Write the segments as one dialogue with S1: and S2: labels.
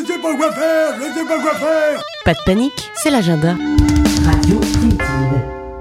S1: sais pas quoi faire, je sais pas quoi faire.
S2: Pas de panique, c'est l'agenda.
S3: Radio Primitive.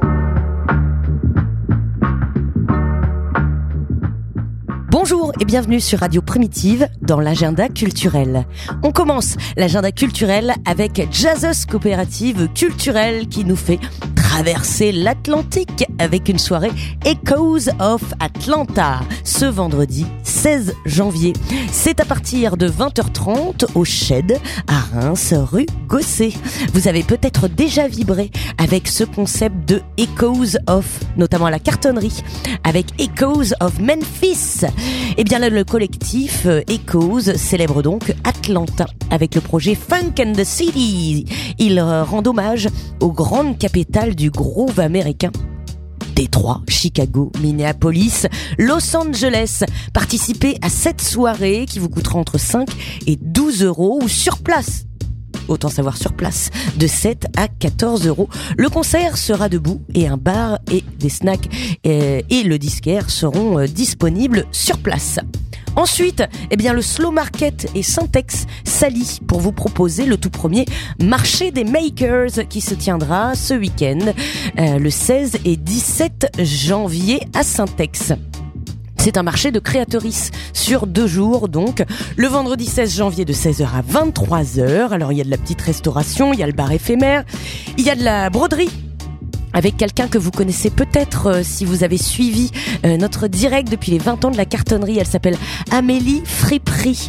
S2: Bonjour et bienvenue sur Radio Primitive dans l'agenda culturel. On commence l'agenda culturel avec Jazzes Coopérative Culturelle qui nous fait traverser l'Atlantique avec une soirée Echoes of Atlanta ce vendredi 16 janvier. C'est à partir de 20h30 au Shed à Reims, rue Gosset. Vous avez peut-être déjà vibré avec ce concept de Echoes of, notamment à la cartonnerie, avec Echoes of Memphis. Et bien là, le collectif Echoes célèbre donc Atlanta avec le projet Funk and the City. Il rend hommage aux grandes capitales du groove américain. Détroit, Chicago, Minneapolis, Los Angeles. Participez à cette soirée qui vous coûtera entre 5 et 12 euros ou sur place. Autant savoir sur place, de 7 à 14 euros. Le concert sera debout et un bar et des snacks et le disquaire seront disponibles sur place. Ensuite, le Slow Market et Syntex s'allient pour vous proposer le tout premier marché des makers qui se tiendra ce week-end, le 16 et 17 janvier à Syntex. C'est un marché de créatrices sur 2 jours, donc le vendredi 16 janvier de 16h à 23h. Alors il y a de la petite restauration, il y a le bar éphémère, il y a de la broderie avec quelqu'un que vous connaissez peut-être si vous avez suivi notre direct depuis les 20 ans de la cartonnerie. Elle s'appelle Amélie Friperie.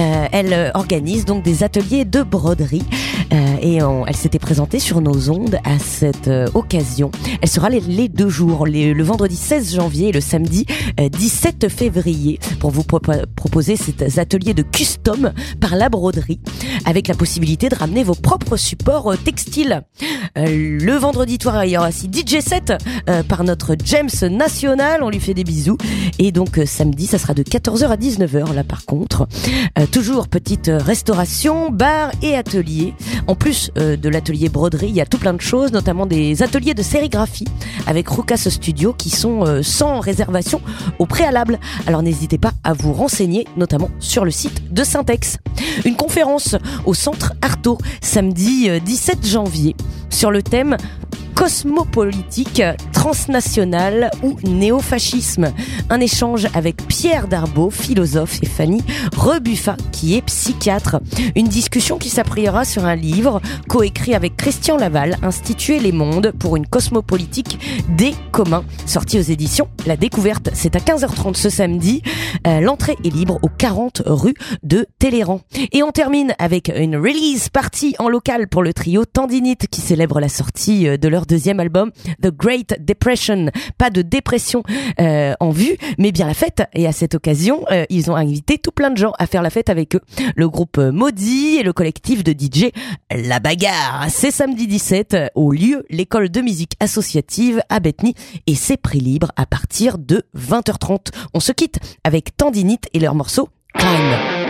S2: Elle organise donc des ateliers de broderie elle s'était présentée sur nos ondes à cette occasion. Elle sera les 2 jours, le vendredi 16 janvier et le samedi 17 février pour vous proposer ces ateliers de custom par la broderie avec la possibilité de ramener vos propres supports textiles. Le vendredi soir, il y aura aussi DJ set par notre James National, on lui fait des bisous. Et donc samedi, ça sera de 14h à 19h là par contre. Toujours petite restauration, bar et atelier. En plus de l'atelier broderie, il y a tout plein de choses, notamment des ateliers de sérigraphie avec Rucas Studio qui sont sans réservation au préalable. Alors n'hésitez pas à vous renseigner, notamment sur le site de Syntex. Une conférence au Centre Artaud, samedi 17 janvier, sur le thème cosmopolitique, transnational ou néofascisme. Un échange avec Pierre Darbaud, philosophe, et Fanny Rebuffa, qui est psychiatre. Une discussion qui s'appuiera sur un livre coécrit avec Christian Laval, intitulé Les Mondes pour une cosmopolitique des communs, sorti aux éditions La Découverte. C'est à 15h30 ce samedi. L'entrée est libre au 40 rue de Téléran. Et on termine avec une release party en local pour le trio Tendinite qui célèbre la sortie de leur 2e album, The Great Depression. Pas de dépression en vue, mais bien la fête. Et à cette occasion, ils ont invité tout plein de gens à faire la fête avec eux. Le groupe Maudit et le collectif de DJ La Bagarre. C'est samedi 17 au lieu l'école de musique associative à Bethany et c'est prix libre à partir de 20h30. On se quitte avec Tendinite et leur morceau Climb.